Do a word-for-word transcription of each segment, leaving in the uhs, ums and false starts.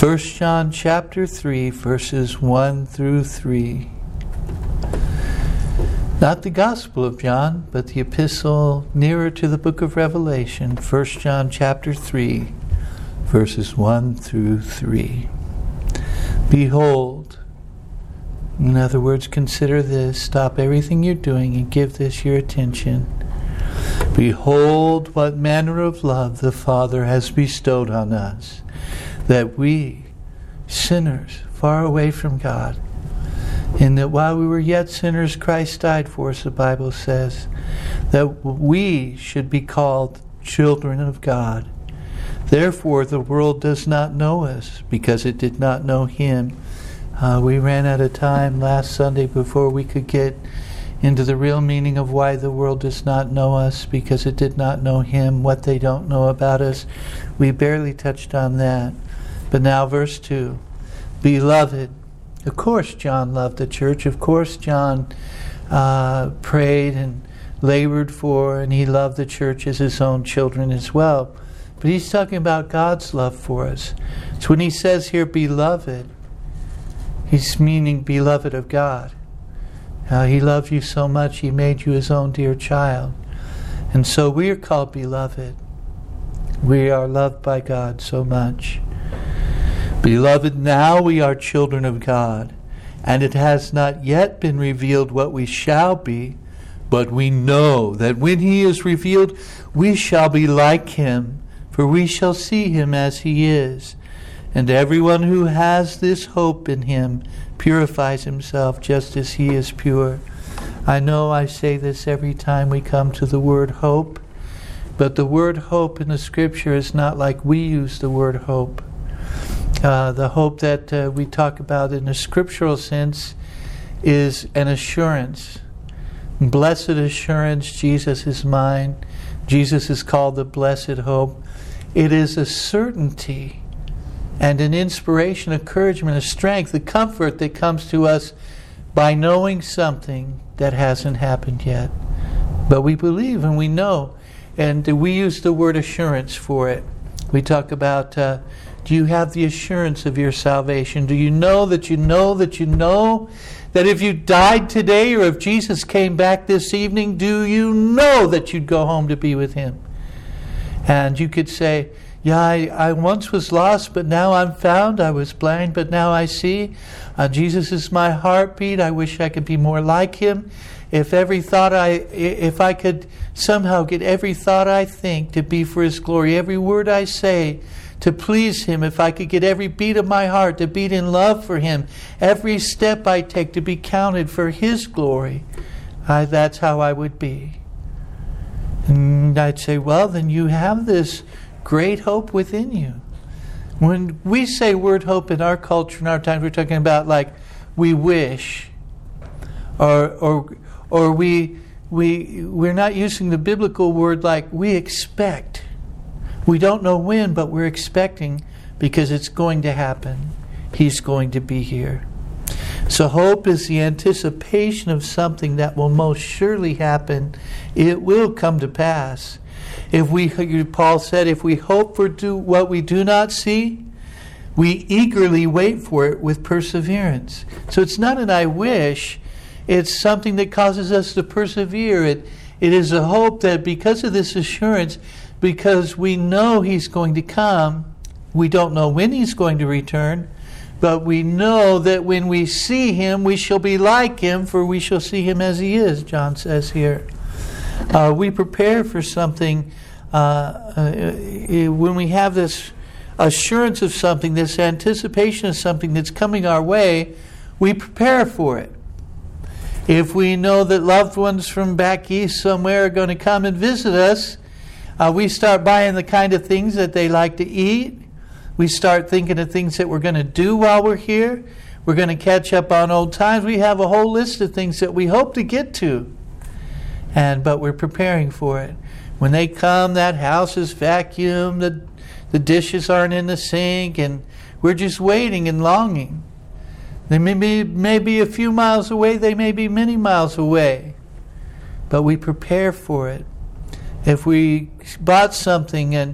First John chapter three, verses one through three. Not the Gospel of John, but the epistle nearer to the book of Revelation. First John chapter three, verses one through three. Behold, in other words, consider this, stop everything you're doing and give this your attention. Behold, what manner of love the Father has bestowed on us, that we, sinners, far away from God, and that while we were yet sinners, Christ died for us, the Bible says, that we should be called children of God. Therefore, the world does not know us, because it did not know Him. Uh, we ran out of time last Sunday before we could get into the real meaning of why the world does not know us, because it did not know Him, what they don't know about us. We barely touched on that. But now verse two. Beloved. Of course John loved the church. Of course John uh, prayed and labored for, and he loved the church as his own children as well. But he's talking about God's love for us. So when he says here, beloved, he's meaning beloved of God. Uh, he loved you so much, He made you His own dear child. And so we are called beloved. We are loved by God so much. Beloved, now we are children of God, and it has not yet been revealed what we shall be, but we know that when He is revealed, we shall be like Him, for we shall see Him as He is. And everyone who has this hope in Him purifies himself just as He is pure. I know I say this every time we come to the word hope, but the word hope in the Scripture is not like we use the word hope. Uh, the hope that uh, we talk about in a scriptural sense is an assurance. Blessed assurance, Jesus is mine. Jesus is called the blessed hope. It is a certainty and an inspiration, encouragement, a strength, a comfort that comes to us by knowing something that hasn't happened yet. But we believe and we know. And we use the word assurance for it. We talk about, uh, do you have the assurance of your salvation? Do you know that you know that you know that if you died today, or if Jesus came back this evening, do you know that you'd go home to be with Him? And you could say, yeah, I, I once was lost, but now I'm found. I was blind, but now I see. Uh, Jesus is my heartbeat. I wish I could be more like Him. If every thought I, if I could somehow get every thought I think to be for His glory, every word I say to please Him, if I could get every beat of my heart to beat in love for Him, every step I take to be counted for His glory, I, that's how I would be. And I'd say, well, then you have this great hope within you. When we say word hope in our culture, in our time, we're talking about like we wish, or or or we we we're not using the biblical word like we expect. We don't know when, but we're expecting because it's going to happen. He's going to be here. So hope is the anticipation of something that will most surely happen. It will come to pass. If we, Paul said, if we hope for do what we do not see, we eagerly wait for it with perseverance. So it's not an I wish. It's something that causes us to persevere. It, it is a hope that because of this assurance, because we know He's going to come, we don't know when He's going to return, but we know that when we see Him, we shall be like Him, for we shall see Him as He is, John says here. Uh, we prepare for something uh, uh, when we have this assurance of something, this anticipation of something that's coming our way, we prepare for it. If we know that loved ones from back east somewhere are going to come and visit us, uh, we start buying the kind of things that they like to eat. We start thinking of things that we're going to do while we're here. We're going to catch up on old times. We have a whole list of things that we hope to get to. And but we're preparing for it. When they come, that house is vacuumed, the, the dishes aren't in the sink, and we're just waiting and longing. They may be, may be a few miles away, they may be many miles away. But we prepare for it. If we bought something and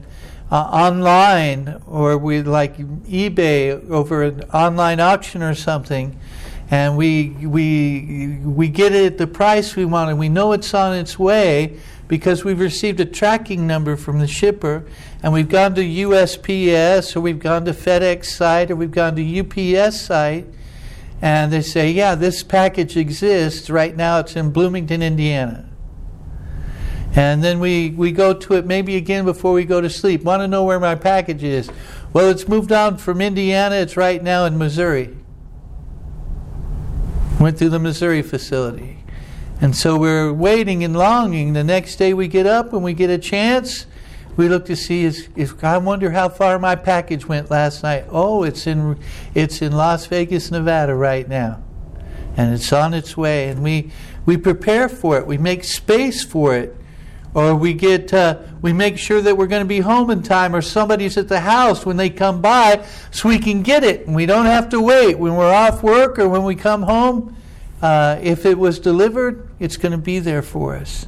uh, online, or we like eBay over an online auction or something, and we we we get it at the price we want, and we know it's on its way because we've received a tracking number from the shipper, and we've gone to U S P S, or we've gone to FedEx site, or we've gone to U P S site, and they say, yeah, this package exists. Right now it's in Bloomington, Indiana. And then we, we go to it maybe again before we go to sleep. Want to know where my package is? Well, it's moved on from Indiana. It's right now in Missouri. Went through the Missouri facility. And so we're waiting and longing. The next day we get up and we get a chance. We look to see, is, if I wonder how far my package went last night. Oh, it's in it's in Las Vegas, Nevada right now. And it's on its way. And we, we prepare for it. We make space for it. Or we get uh, we make sure that we're going to be home in time, or somebody's at the house when they come by, so we can get it, and we don't have to wait when we're off work or when we come home. Uh, if it was delivered, it's going to be there for us.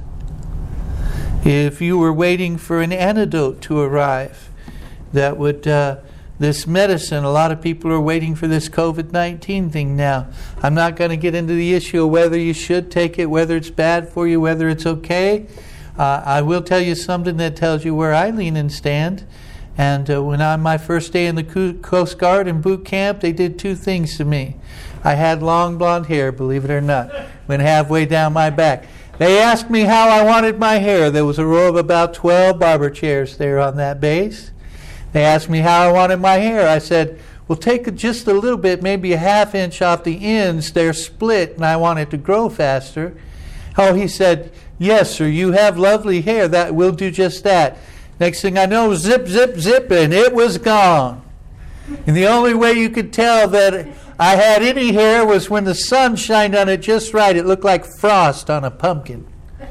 If you were waiting for an antidote to arrive, that would uh, this medicine. A lot of people are waiting for this covid nineteen thing now. I'm not going to get into the issue of whether you should take it, whether it's bad for you, whether it's okay. Uh, I will tell you something that tells you where I lean and stand. And uh, when on my first day in the Coast Guard in boot camp, they did two things to me. I had long blonde hair, believe it or not, went halfway down my back. They asked me how I wanted my hair. There was a row of about twelve barber chairs there on that base. They asked me how I wanted my hair. I said, well, take just a little bit, maybe a half inch off the ends. They're split, and I want it to grow faster. Oh, he said, yes, sir, you have lovely hair. That will do just that. Next thing I know, zip, zip, zip, and it was gone. And the only way you could tell that I had any hair was when the sun shined on it just right. It looked like frost on a pumpkin.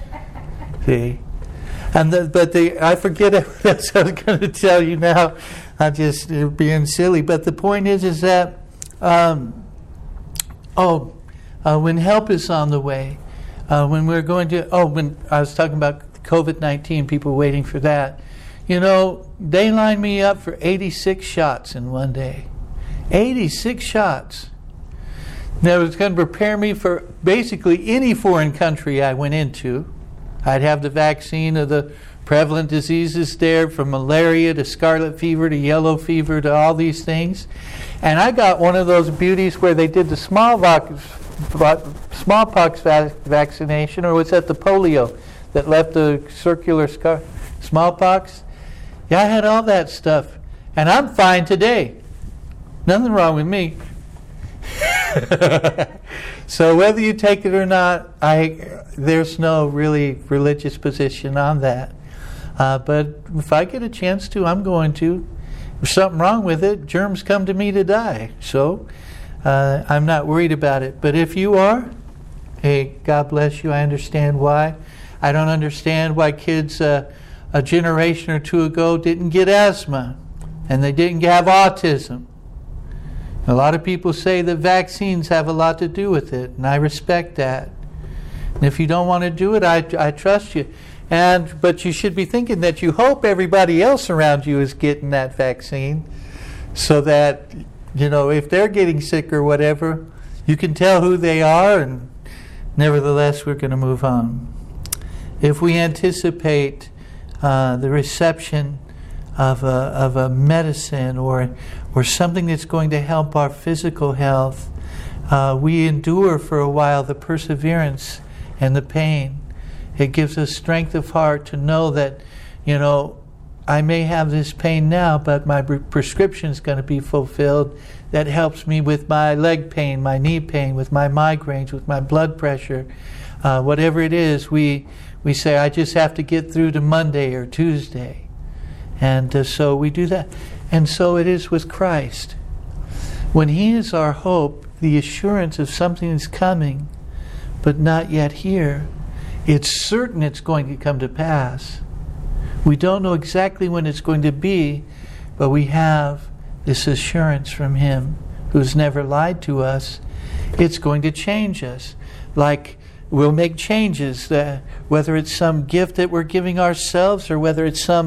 See? And the, but the I forget what else I was going to tell you now. I'm just uh, being silly. But the point is, is that, um, oh, uh, when help is on the way, Uh, when we're going to, oh, when I was talking about covid nineteen, people waiting for that. You know, they lined me up for eighty-six shots in one day. eighty-six shots. Now, it was going to prepare me for basically any foreign country I went into. I'd have the vaccine of the prevalent diseases there, from malaria to scarlet fever to yellow fever to all these things. And I got one of those beauties where they did the smallpox smallpox vac- vaccination, or was that the polio that left the circular scar? Smallpox? Yeah, I had all that stuff. And I'm fine today. Nothing wrong with me. So whether you take it or not, I there's no really religious position on that. Uh, but if I get a chance to, I'm going to. If there's something wrong with it, germs come to me to die. So uh, I'm not worried about it. But if you are, hey, God bless you. I understand why. I don't understand why kids uh, a generation or two ago didn't get asthma and they didn't have autism. A lot of people say that vaccines have a lot to do with it, and I respect that. And if you don't want to do it, I, I trust you. And but you should be thinking that you hope everybody else around you is getting that vaccine, so that, you know, if they're getting sick or whatever, you can tell who they are, and nevertheless, we're going to move on. If we anticipate uh, the reception of a, of a medicine or or something that's going to help our physical health, uh, we endure for a while the perseverance and the pain. It gives us strength of heart to know that, you know, I may have this pain now, but my prescription is going to be fulfilled. That helps me with my leg pain, my knee pain, with my migraines, with my blood pressure. Uh, whatever it is, we we say, I just have to get through to Monday or Tuesday. And uh, so we do that. And so it is with Christ. When He is our hope, the assurance of something is coming, but not yet here, it's certain it's going to come to pass. We don't know exactly when it's going to be, but we have this assurance from Him who's never lied to us. It's going to change us. Like, we'll make changes, uh, whether it's some gift that we're giving ourselves or whether it's some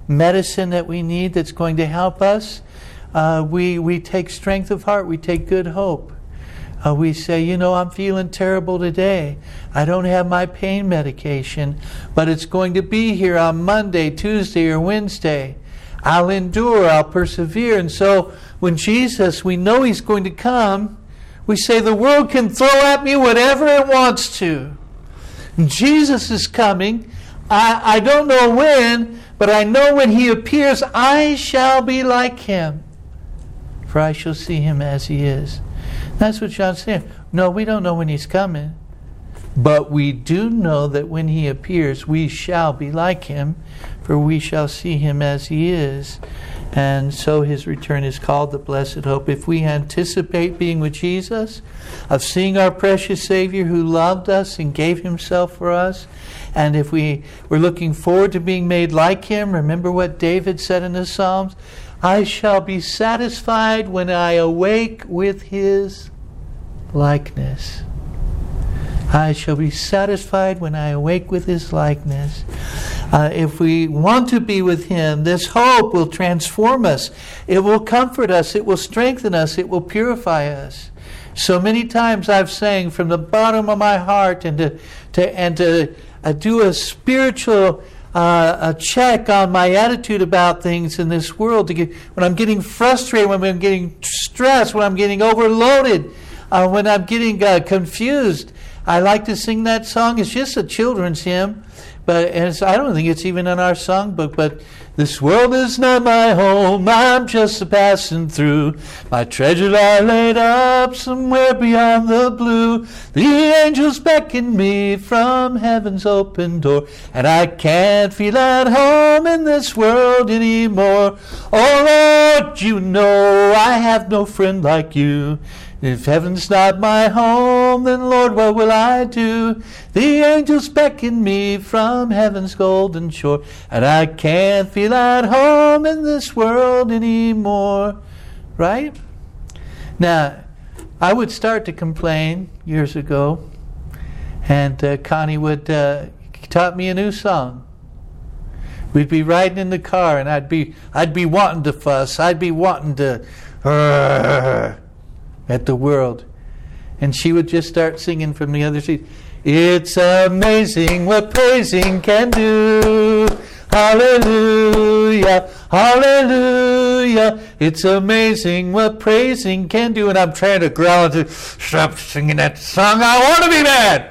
medicine that we need that's going to help us, uh, we, we take strength of heart. We take good hope. Uh, we say, you know, I'm feeling terrible today. I don't have my pain medication, but it's going to be here on Monday, Tuesday, or Wednesday. I'll endure, I'll persevere. And so when Jesus, we know He's going to come, we say the world can throw at me whatever it wants to. And Jesus is coming. I, I don't know when, but I know when He appears, I shall be like Him, for I shall see Him as He is. That's what John's saying. No, we don't know when He's coming. But we do know that when He appears, we shall be like Him, for we shall see Him as He is. And so His return is called the blessed hope. If we anticipate being with Jesus, of seeing our precious Savior who loved us and gave Himself for us, and if we, we're looking forward to being made like Him, remember what David said in the Psalms, I shall be satisfied when I awake with His likeness. I shall be satisfied when I awake with His likeness. Uh, if we want to be with Him, this hope will transform us. It will comfort us. It will strengthen us. It will purify us. So many times I've sang from the bottom of my heart and to, to and to uh, do a spiritual Uh, a check on my attitude about things in this world. To get, when I'm getting frustrated, when I'm getting stressed, when I'm getting overloaded, uh, when I'm getting uh, confused, I like to sing that song. It's just a children's hymn, but and it's, I don't think it's even in our songbook. But this world is not my home, I'm just a passing through. My treasures are laid up somewhere beyond the blue. The angels beckon me from heaven's open door, and I can't feel at home in this world anymore. Oh Lord, you know I have no friend like you. If heaven's not my home, then Lord, what will I do? The angels beckon me from heaven's golden shore, and I can't feel at home in this world anymore. Right? Now, I would start to complain years ago, and uh, Connie would uh, taught me a new song. We'd be riding in the car, and I'd be I'd be wanting to fuss. I'd be wanting to uh, at the world, and she would just start singing from the other seat. It's amazing what praising can do. Hallelujah, hallelujah. It's amazing what praising can do. And I'm trying to growl to stop singing that song. I want to be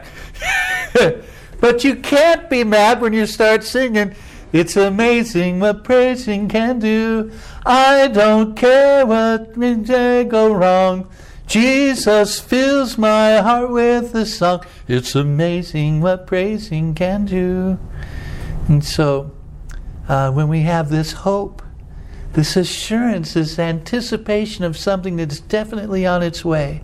mad. But you can't be mad when you start singing. It's amazing what praising can do. I don't care what may go wrong. Jesus fills my heart with a song. It's amazing what praising can do. And so, uh, when we have this hope, this assurance, this anticipation of something that's definitely on its way,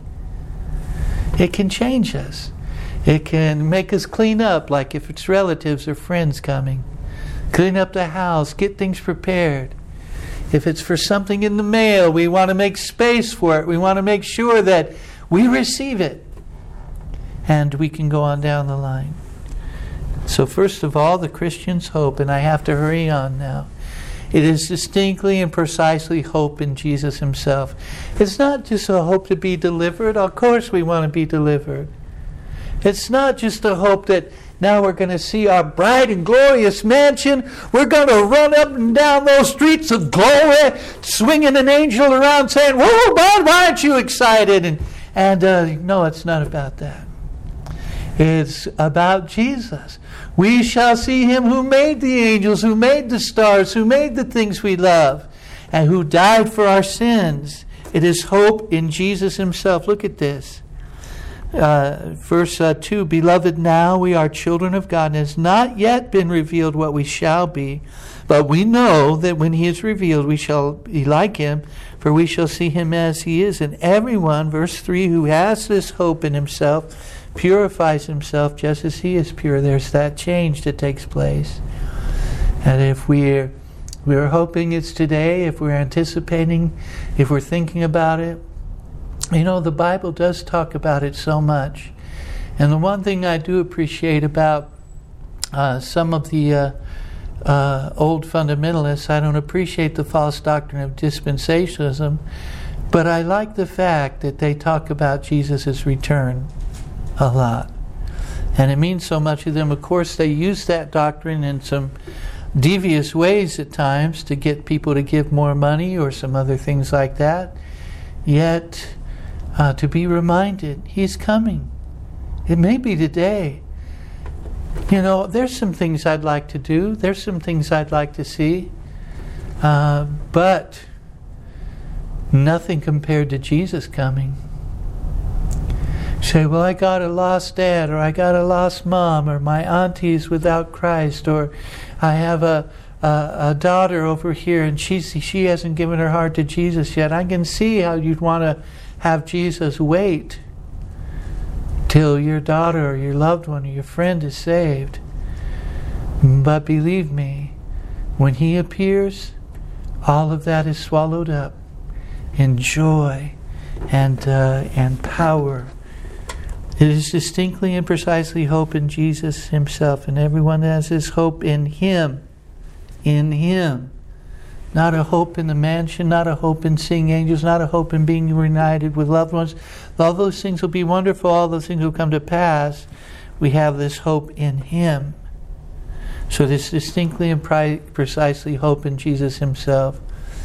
it can change us. It can make us clean up, like if it's relatives or friends coming. Clean up the house, get things prepared. If it's for something in the mail, we want to make space for it. We want to make sure that we receive it. And we can go on down the line. So first of all, the Christian's hope, and I have to hurry on now. It is distinctly and precisely hope in Jesus Himself. It's not just a hope to be delivered. Of course we want to be delivered. It's not just a hope that now we're going to see our bright and glorious mansion. We're going to run up and down those streets of glory, swinging an angel around saying, "Whoa, God, why aren't you excited?" And, and uh, no, it's not about that. It's about Jesus. We shall see Him who made the angels, who made the stars, who made the things we love, and who died for our sins. It is hope in Jesus Himself. Look at this. Uh, verse uh, two, Beloved, now we are children of God, and it has not yet been revealed what we shall be. But we know that when He is revealed, we shall be like Him, for we shall see Him as He is. And everyone, verse three, who has this hope in himself, purifies himself just as He is pure. There's that change that takes place. And if we're, we're hoping it's today, if we're anticipating, if we're thinking about it, you know, the Bible does talk about it so much. And the one thing I do appreciate about uh, some of the uh, uh, old fundamentalists. I don't appreciate the false doctrine of dispensationalism, but I like the fact that they talk about Jesus' return a lot. And it means so much to them. Of course, they use that doctrine in some devious ways at times to get people to give more money or some other things like that. Yet, uh, to be reminded, He's coming. It may be today. You know, there's some things I'd like to do. There's some things I'd like to see. Uh, but nothing compared to Jesus coming. Say, well, I got a lost dad, or I got a lost mom, or my auntie's without Christ, or I have a, a, a daughter over here and she's, she hasn't given her heart to Jesus yet. I can see how you'd want to have Jesus wait till your daughter or your loved one or your friend is saved. But believe me, when He appears, all of that is swallowed up in joy and uh, and power. It is distinctly and precisely hope in Jesus Himself, and everyone has his hope in Him. In Him. Not a hope in the mansion, not a hope in seeing angels, not a hope in being reunited with loved ones. All those things will be wonderful, all those things will come to pass. We have this hope in Him. So this distinctly and pri- precisely hope in Jesus Himself.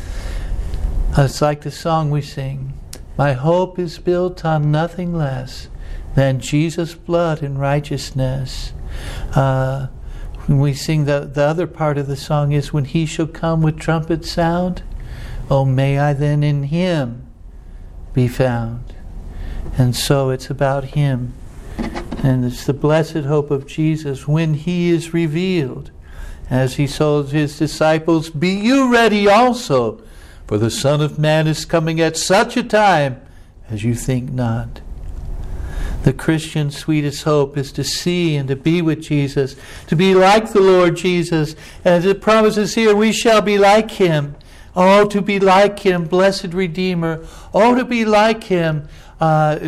It's like the song we sing. My hope is built on nothing less than Jesus' blood and righteousness. Uh, when we sing the, the other part of the song is, when He shall come with trumpet sound, oh, may I then in Him be found. And so it's about Him. And it's the blessed hope of Jesus when He is revealed. As He told His disciples, be you ready also, for the Son of Man is coming at such a time as you think not. The Christian's sweetest hope is to see and to be with Jesus, to be like the Lord Jesus. As it promises here, we shall be like Him. Oh, to be like Him, blessed Redeemer. Oh, to be like Him, uh,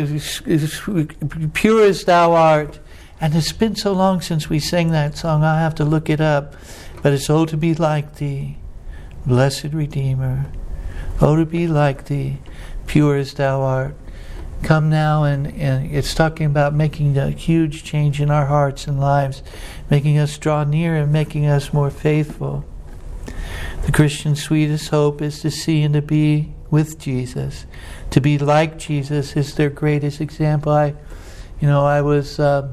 pure as Thou art. And it's been so long since we sang that song, I'll have to look it up. But it's, oh, to be like Thee, blessed Redeemer. Oh, to be like Thee, pure as Thou art. Come now, and, and it's talking about making a huge change in our hearts and lives, making us draw near and making us more faithful. The Christian's sweetest hope is to see and to be with Jesus. To be like Jesus is their greatest example. I, you know, I was uh,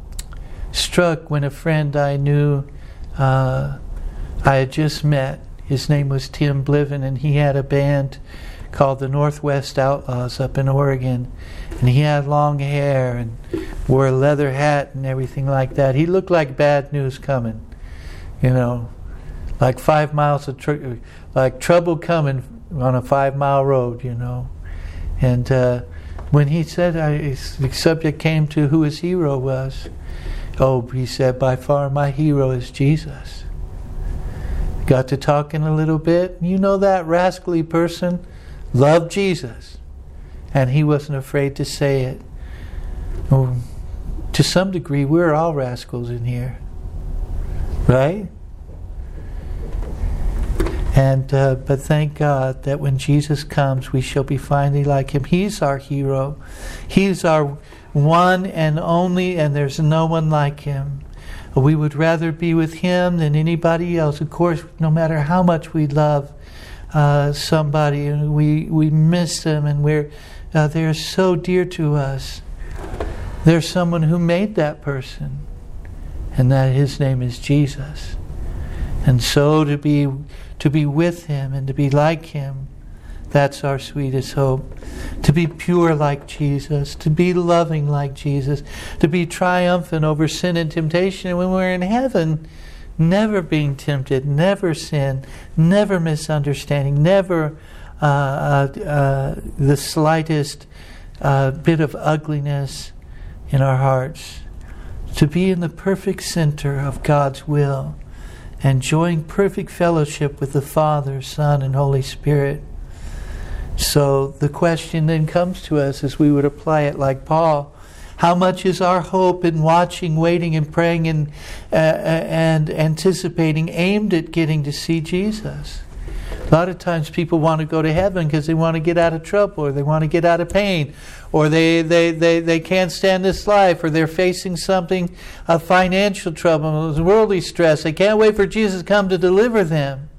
struck when a friend I knew, uh, I had just met. His name was Tim Bliven, and he had a band called the Northwest Outlaws up in Oregon. And he had long hair and wore a leather hat and everything like that. He looked like Bad News Coming, you know, like five miles of tr- like trouble coming on a five-mile road, you know. And uh, when he said, I, the subject came to who his hero was. Oh, he said, by far my hero is Jesus. Got to talking a little bit. You know, that rascally person loved Jesus, and he wasn't afraid to say it. Well, to some degree, we're all rascals in here, right? And uh, but thank God that when Jesus comes, we shall be finally like Him. He's our hero. He's our one and only, and there's no one like Him. We would rather be with Him than anybody else. Of course, no matter how much we love uh, somebody, and we we miss them, and we're uh, they're so dear to us. There's someone who made that person, and that His name is Jesus. And so to be to be with Him and to be like Him, that's our sweetest hope. To be pure like Jesus, to be loving like Jesus, to be triumphant over sin and temptation. And when we're in heaven, never being tempted, never sin, never misunderstanding, never uh, uh, uh, the slightest uh, bit of ugliness in our hearts. To be in the perfect center of God's will, enjoying perfect fellowship with the Father, Son, and Holy Spirit. So the question then comes to us as we would apply it like Paul, How much is our hope in watching, waiting, and praying and, uh, and anticipating aimed at getting to see Jesus? A lot of times people want to go to heaven because they want to get out of trouble, or they want to get out of pain, or they, they, they, they can't stand this life, or they're facing something, a financial trouble, worldly stress. They can't wait for Jesus to come to deliver them.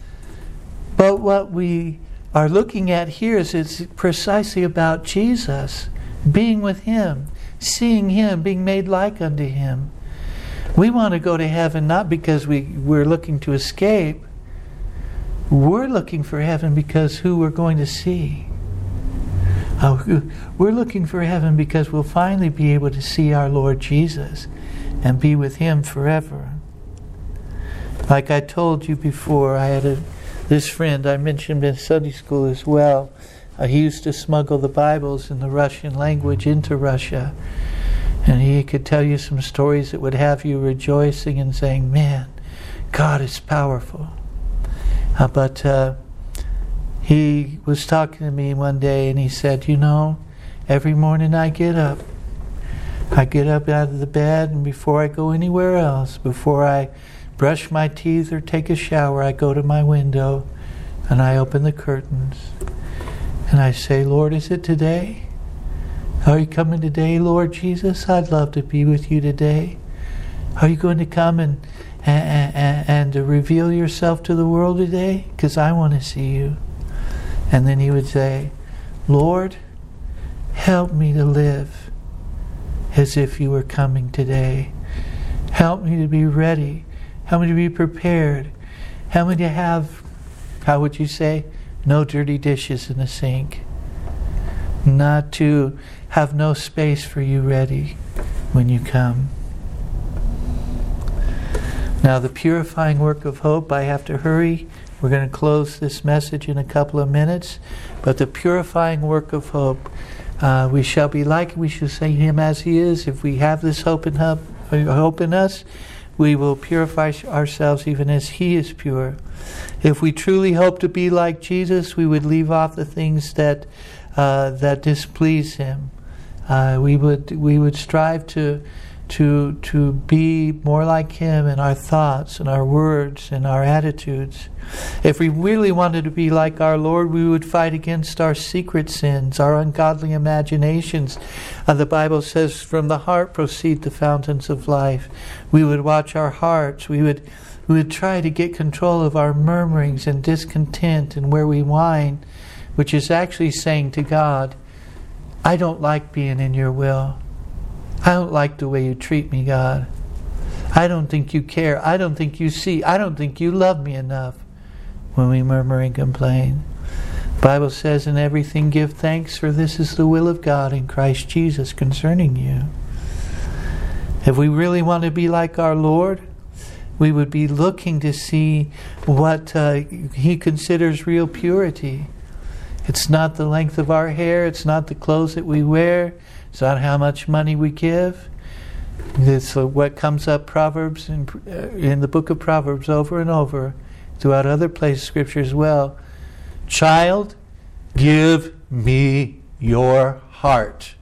But what we are looking at here is it's precisely about Jesus, being with Him, seeing Him, being made like unto Him. We want to go to heaven not because we, we're looking to escape. We're looking for heaven because who we're going to see. Uh, we're looking for heaven because we'll finally be able to see our Lord Jesus and be with Him forever. Like I told you before, I had a, this friend I mentioned in Sunday school as well. Uh, he used to smuggle the Bibles in the Russian language into Russia. And he could tell you some stories that would have you rejoicing and saying, man, God is powerful. Uh, but uh, he was talking to me one day and he said, you know, every morning I get up, I get up out of the bed, and before I go anywhere else, before I brush my teeth or take a shower, I go to my window and I open the curtains and I say, Lord, is it today? Are you coming today, Lord Jesus? I'd love to be with you today. Are you going to come and And, and, and to reveal yourself to the world today? Because I want to see you. And then he would say, Lord, help me to live as if you were coming today. Help me to be ready. Help me to be prepared. Help me to have, how would you say, no dirty dishes in the sink. Not to have no space for you ready when you come. Now, the purifying work of hope, I have to hurry. We're going to close this message in a couple of minutes. But the purifying work of hope, uh, we shall be like, we shall see Him as He is. If we have this hope in, hope in us, we will purify ourselves even as He is pure. If we truly hope to be like Jesus, we would leave off the things that uh, that displease Him. Uh, we would we would strive to. To, to be more like Him in our thoughts and our words and our attitudes. If we really wanted to be like our Lord, we would fight against our secret sins, our ungodly imaginations. Uh, the Bible says, from the heart proceed the fountains of life. We would watch our hearts. We would, we would try to get control of our murmurings and discontent and where we whine, which is actually saying to God, I don't like being in your will. I don't like the way you treat me, God. I don't think you care. I don't think you see. I don't think you love me enough. When we murmur and complain. The Bible says, in everything give thanks, for this is the will of God in Christ Jesus concerning you. If we really want to be like our Lord, we would be looking to see what uh, He considers real purity. It's not the length of our hair. It's not the clothes that we wear. It's not how much money we give. It's what comes up Proverbs in, in the book of Proverbs over and over, throughout other places of Scripture as well. Child, give me your heart.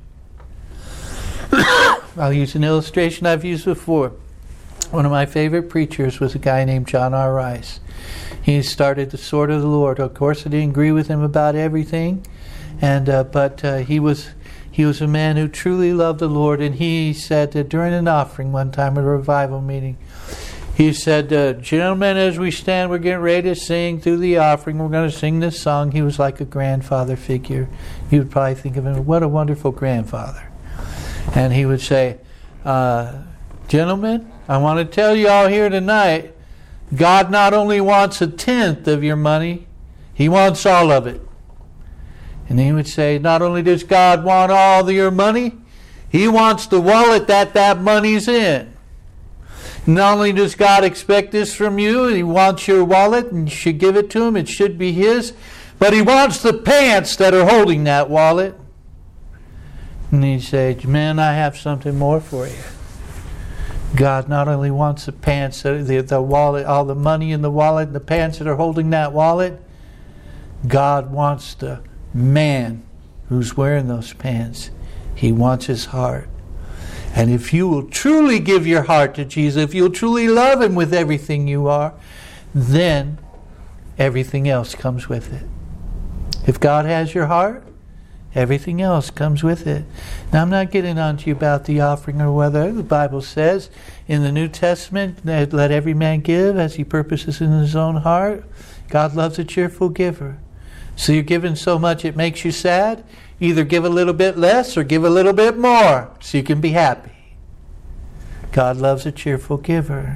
I'll use an illustration I've used before. One of my favorite preachers was a guy named John R. Rice. He started the Sword of the Lord. Of course, I didn't agree with him about everything, and uh, but uh, he was. He was a man who truly loved the Lord, and he said that during an offering one time at a revival meeting, he said, uh, gentlemen, as we stand, we're getting ready to sing through the offering. We're going to sing this song. He was like a grandfather figure. You would probably think of him, what a wonderful grandfather. And he would say, uh, gentlemen, I want to tell you all here tonight, God not only wants a tenth of your money, He wants all of it. And he would say, not only does God want all of your money, He wants the wallet that that money's in. Not only does God expect this from you, He wants your wallet and you should give it to Him, it should be His, but He wants the pants that are holding that wallet. And he'd say, man, I have something more for you. God not only wants the pants, the, the wallet, all the money in the wallet, and the pants that are holding that wallet, God wants the man who's wearing those pants. He wants his heart. And if you will truly give your heart to Jesus, if you'll truly love Him with everything you are, then everything else comes with it. If God has your heart, everything else comes with it. Now, I'm not getting on to you about the offering or whether. The Bible says in the New Testament, let every man give as he purposes in his own heart. God loves a cheerful giver. So you're giving so much it makes you sad? Either give a little bit less or give a little bit more so you can be happy. God loves a cheerful giver.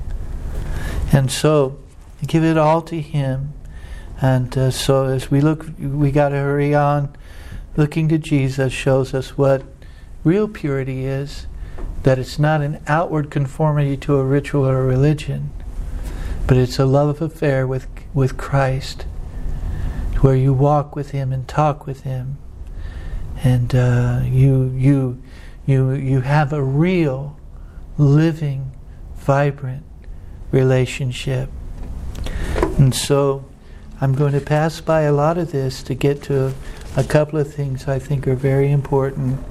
And so, give it all to Him. And uh, so as we look, we got to hurry on. Looking to Jesus shows us what real purity is. That it's not an outward conformity to a ritual or a religion, but it's a love affair with, with Christ, where you walk with Him and talk with Him. And uh, you you you you have a real, living, vibrant relationship. And so I'm going to pass by a lot of this to get to a couple of things I think are very important.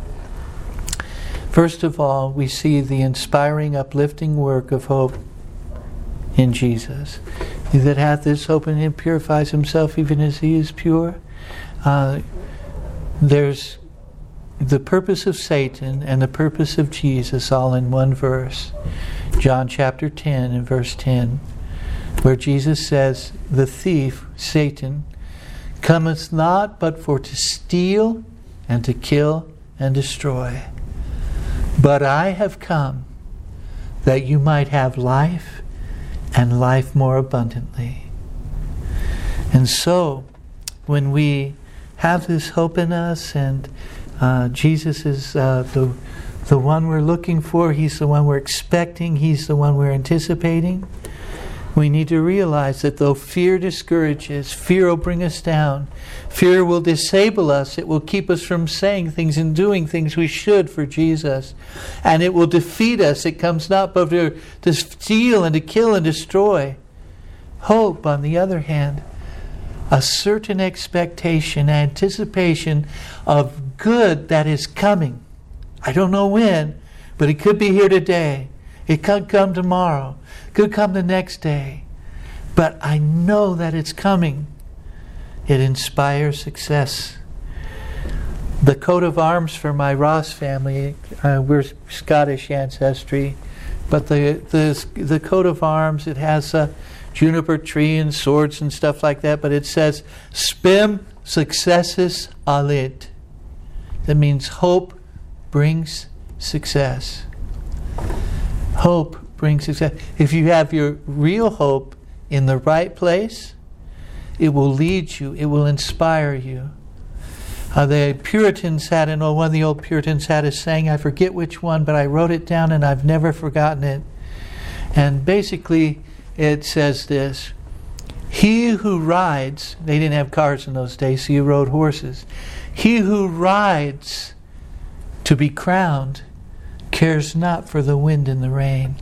First of all, we see the inspiring, uplifting work of hope in Jesus. He that hath this hope in Him purifies himself even as He is pure. Uh, there's the purpose of Satan and the purpose of Jesus all in one verse. John chapter ten and verse ten, where Jesus says, the thief, Satan, cometh not but for to steal and to kill and destroy. But I have come that you might have life and life more abundantly. And so, when we have this hope in us and uh, Jesus is uh, the, the one we're looking for, He's the one we're expecting, He's the one we're anticipating, we need to realize that though fear discourages, fear will bring us down. Fear will disable us. It will keep us from saying things and doing things we should for Jesus. And it will defeat us. It comes not but to, to steal and to kill and destroy. Hope, on the other hand, a certain expectation, anticipation of good that is coming. I don't know when, but it could be here today. It could come tomorrow. It could come the next day. But I know that it's coming. It inspires success. The coat of arms for my Ross family, uh, we're Scottish ancestry, but the, the the coat of arms, it has a juniper tree and swords and stuff like that, but it says, Spem successus alit. That means hope brings success. Hope brings success. If you have your real hope in the right place, it will lead you. It will inspire you. Uh, the Puritans had, an, oh, one of the old Puritans had a saying, I forget which one, but I wrote it down and I've never forgotten it. And basically it says this, he who rides, they didn't have cars in those days, so you rode horses. He who rides to be crowned cares not for the wind and the rain.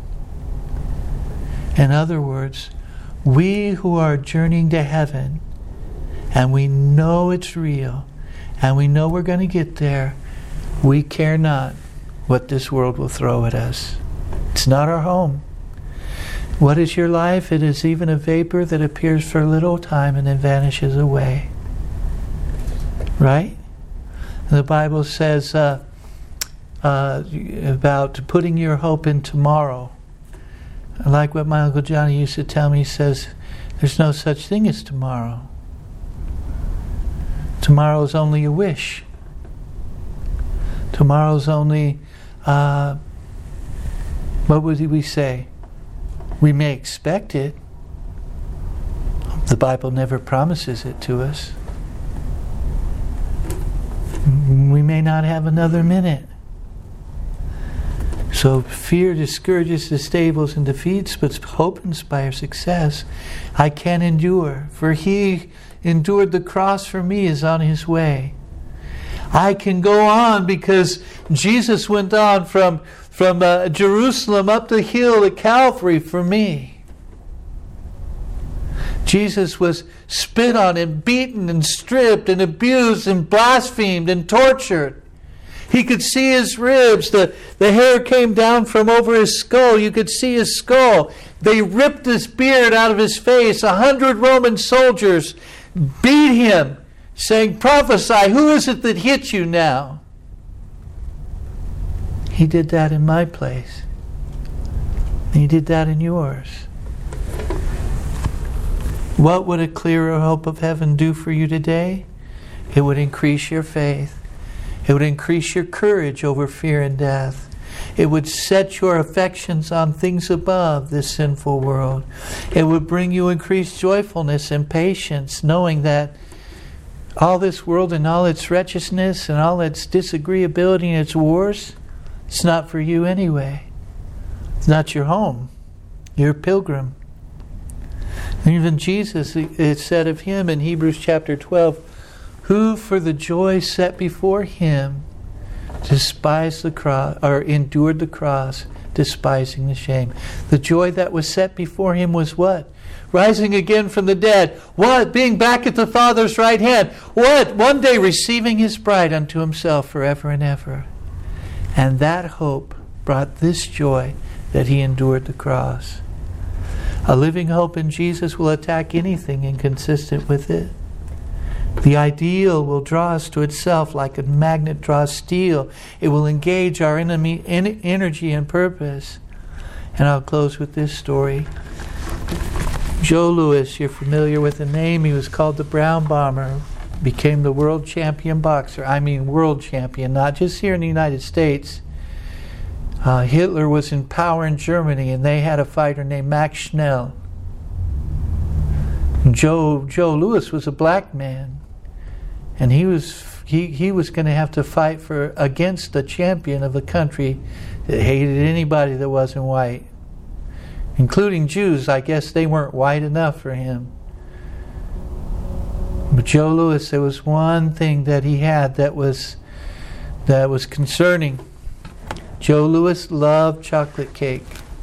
In other words, we who are journeying to heaven, and we know it's real, and we know we're going to get there, we care not what this world will throw at us. It's not our home. What is your life? It is even a vapor that appears for a little time and then vanishes away. Right? The Bible says uh, uh, about putting your hope in tomorrow. I like what my Uncle Johnny used to tell me. He says, there's no such thing as tomorrow. Tomorrow's only a wish. Tomorrow's only, uh, what would we say? We may expect it. The Bible never promises it to us. We may not have another minute. So fear discourages the stables and defeats, but hope inspires success. I can endure, for He endured the cross for me is on His way. I can go on because Jesus went on from, from uh, Jerusalem up the hill to Calvary for me. Jesus was spit on and beaten and stripped and abused and blasphemed and tortured. He could see his ribs. The, the hair came down from over his skull. You could see his skull. They ripped his beard out of his face. A hundred Roman soldiers beat him, saying, "Prophesy, who is it that hit you now?" He did that in my place. He did that in yours. What would a clearer hope of heaven do for you today? It would increase your faith. It would increase your courage over fear and death. It would set your affections on things above this sinful world. It would bring you increased joyfulness and patience, knowing that all this world and all its wretchedness and all its disagreeability and its wars, it's not for you anyway. It's not your home. You're a pilgrim. And even Jesus, it said of him in Hebrews chapter twelve, who for the joy set before him despised the cross, or endured the cross, despising the shame. The joy that was set before him was what? Rising again from the dead. What? Being back at the Father's right hand. What? One day receiving his bride unto himself forever and ever. And that hope brought this joy that he endured the cross. A living hope in Jesus will attack anything inconsistent with it. The ideal will draw us to itself like a magnet draws steel. It will engage our enemy, en- energy and purpose. And I'll close with this story. Joe Louis, you're familiar with the name. He was called the Brown Bomber. Became the world champion boxer. I mean world champion, not just here in the United States. Uh, Hitler was in power in Germany, and they had a fighter named Max Schnell. Joe Joe Louis was a black man, and he was he, he was going to have to fight for against the champion of a country that hated anybody that wasn't white, including Jews. I guess they weren't white enough for him. But Joe Louis, there was one thing that he had that was that was concerning. Joe Louis loved chocolate cake.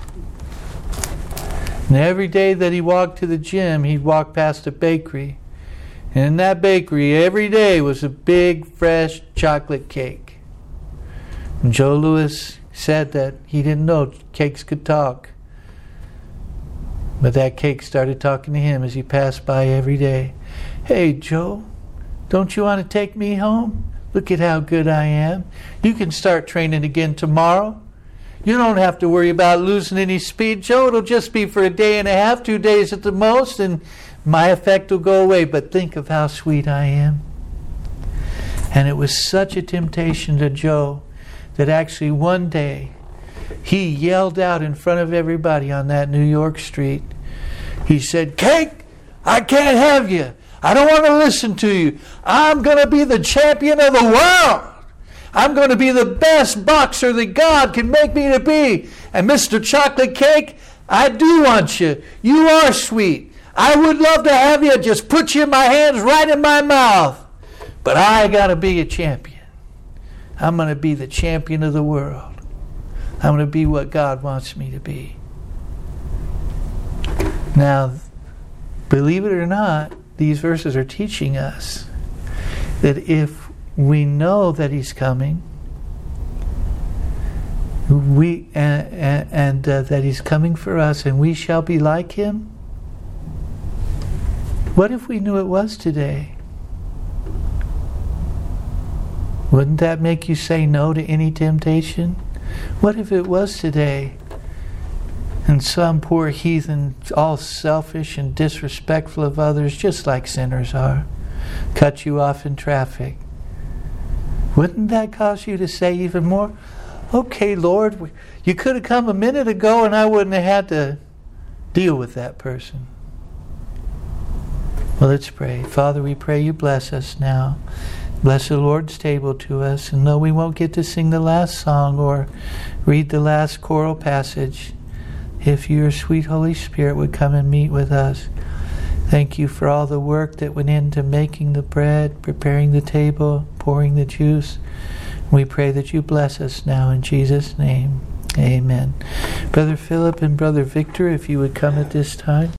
And every day that he walked to the gym, he'd walk past a bakery. And in that bakery, every day was a big, fresh chocolate cake. And Joe Louis said that he didn't know cakes could talk. But that cake started talking to him as he passed by every day. "Hey, Joe, don't you want to take me home? Look at how good I am. You can start training again tomorrow. You don't have to worry about losing any speed, Joe. It'll just be for a day and a half, two days at the most, and my effect will go away. But think of how sweet I am." And it was such a temptation to Joe that actually one day he yelled out in front of everybody on that New York street. He said, "Cake, I can't have you. I don't want to listen to you. I'm going to be the champion of the world. I'm going to be the best boxer that God can make me to be. And Mister Chocolate Cake, I do want you. You are sweet. I would love to have you. Just put you in my hands right in my mouth. But I got to be a champion. I'm going to be the champion of the world. I'm going to be what God wants me to be." Now, believe it or not, these verses are teaching us that if we know that he's coming, we and, and, and uh, that he's coming for us, and we shall be like him. What if we knew it was today? Wouldn't that make you say no to any temptation? What if it was today? And some poor heathen, all selfish and disrespectful of others, just like sinners are, cut you off in traffic. Wouldn't that cause you to say even more, "Okay, Lord, you could have come a minute ago and I wouldn't have had to deal with that person"? Well, let's pray. Father, we pray you bless us now. Bless the Lord's table to us. And though we won't get to sing the last song or read the last choral passage, if your sweet Holy Spirit would come and meet with us. Thank you for all the work that went into making the bread, preparing the table, pouring the juice. We pray that you bless us now in Jesus' name. Amen. Brother Philip and Brother Victor, if you would come at this time.